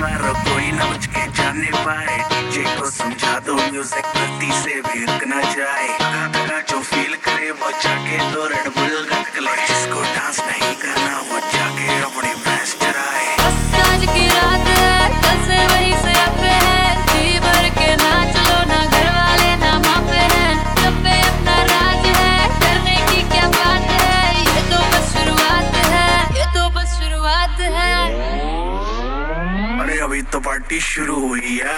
मारो कोई ना बच के जाने पाए। डीजे को समझा दो म्यूजिक गलती से भी रुक ना जाए। लगा जो फील करे वो जाके तो रेड बुल गटक ले। जिसको डांस नहीं करना वो जाके अपनी भैंस चराए। आज की रात है, कल से वही से अब है। जी भर के नाच लो, ना घर वाले ना माँ पे हैं। सब पे अपना राज है, करने की क्या बात है। ये तो बस शुरुआत है, ये तो बस शुरुआत है। अरे अभी तो पार्टी शुरू हुई है।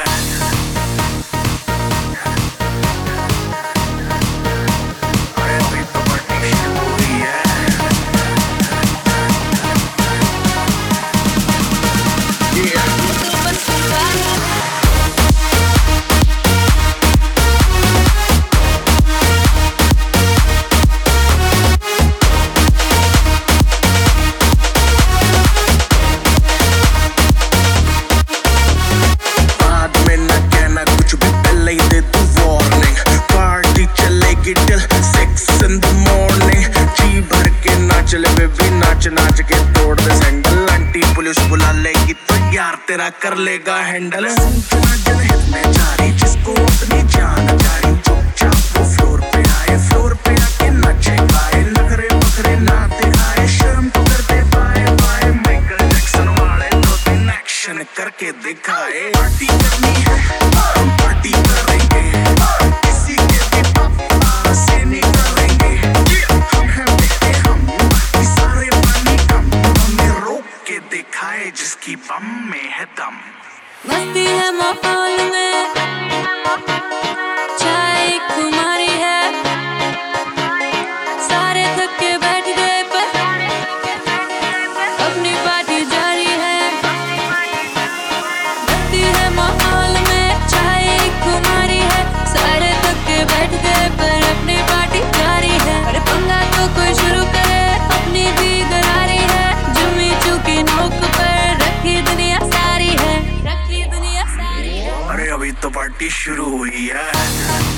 चले बेबी नाच नाच के तोड़ दे सैंडल। आंटी पुलिस बुला लेगी तो यार तेरा कर लेगा हैंडल। जनहित में जारी जिसको अपनी जान जारी। चुपचाप वो फ्लोर पे आए, फ्लोर पे आके नाचे गाए। नखरे बखरे ना दिखाए, शर्म तो करते बाय बाय। माइकल जैक्सन वाले दो तीन एक्शन करके दिखाए। पार्टी करनी है हम पार्टी करेंगे, किसी के भी पापा से नहीं करेंगे। हम हैं बेटे हम सारे पानी कम, हमें रोक के दिखाए जिसकी बम में है दम। मस्ती है माहौल में, चाय खुमारी है। सारे थक के बैठ गए पर अपनी पार्टी जारी है। मस्ती है माहौल में, चाय खुमारी है। सारे थक के बैठ गए पर अपनी पार्टी जारी है। अरे पंगा तो कोई शुरू करे, अपनी भी गरारी है। जुम्मी चूकी नोक पर रखी दुनिया सारी है, रखी दुनिया सारी है। अरे अभी तो पार्टी शुरू हुई है।